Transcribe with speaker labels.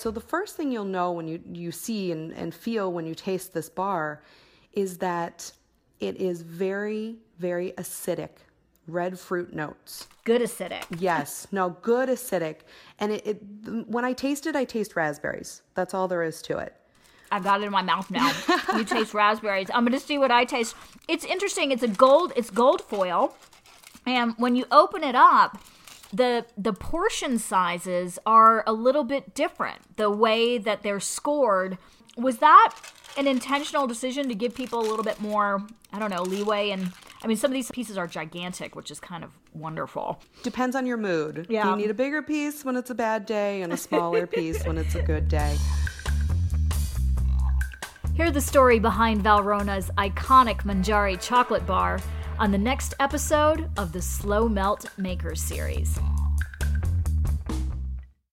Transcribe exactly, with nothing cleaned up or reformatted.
Speaker 1: So the first thing you'll know when you, you see and, and feel when you taste this bar is that it is very, very acidic. Red fruit notes.
Speaker 2: Good acidic.
Speaker 1: Yes. No, good acidic. And it, it when I taste it, I taste raspberries. That's all there is to it.
Speaker 2: I've got it in my mouth now. You taste raspberries. I'm going to see what I taste. It's interesting. It's a gold, it's gold foil. And when you open it up, the the portion sizes are a little bit different. The way that they're scored. Was that an intentional decision to give people a little bit more, I don't know, leeway? And I mean, some of these pieces are gigantic, which is kind of wonderful.
Speaker 1: Depends on your mood.
Speaker 2: Yeah.
Speaker 1: You need a bigger piece when it's a bad day and a smaller piece when it's a good day.
Speaker 2: Hear the story behind Valrhona's iconic Mangiare chocolate bar on the next episode of the Slow Melt Makers series.